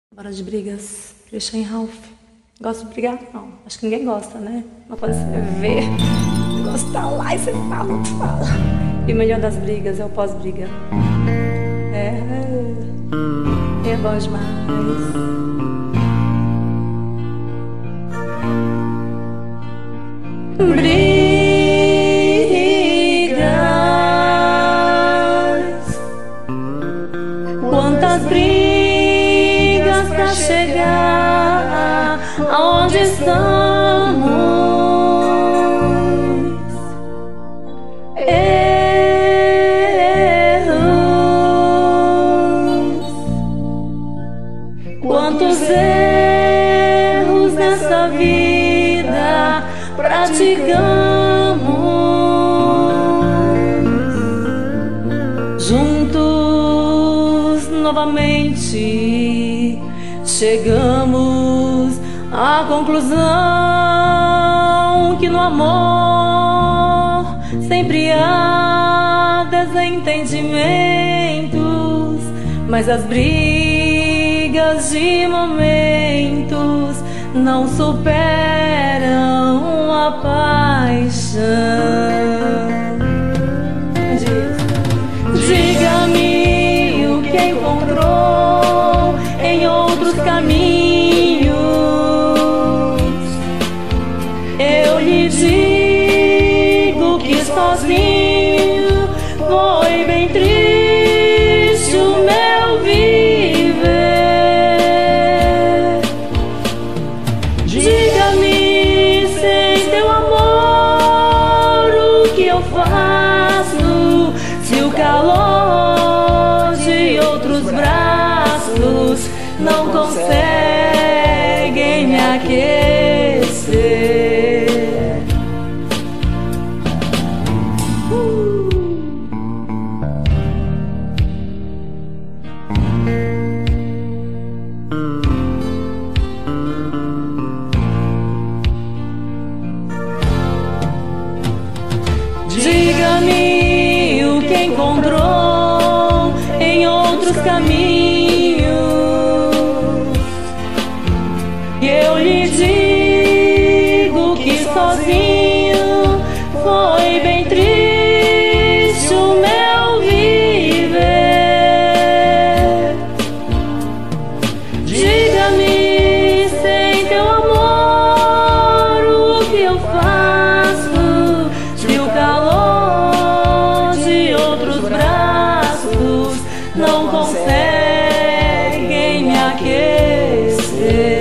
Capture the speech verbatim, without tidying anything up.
Bora de brigas. Christian Ralph. Gosta de brigar? Não. Acho que ninguém gosta, né? Mas quando você vê, o negócio tá lá e você fala, outro fala. E o melhor das brigas é o pós-briga. É. É bom demais. Brigas. Quantas brigas pra chegar aonde estamos? Erros. Quantos erros nessa vida praticamos? Juntos novamente chegamos à conclusão que no amor sempre há desentendimentos, mas as brigas de momentos não superam a paixão. Diga-me o que encontrou em outros caminhos. Eu lhe digo que sozinho foi bem triste o meu viver. Diga-me, sem teu amor, o que eu faço? Se o calor de outros braços não conseguem me aquecer. uh. Diga-me o que encontrou em outros caminhos. E eu lhe digo que sozinho foi bem triste o meu viver. Diga-me, sem teu amor, o que eu faço? Se o calor de outros braços não conseguem me aquecer.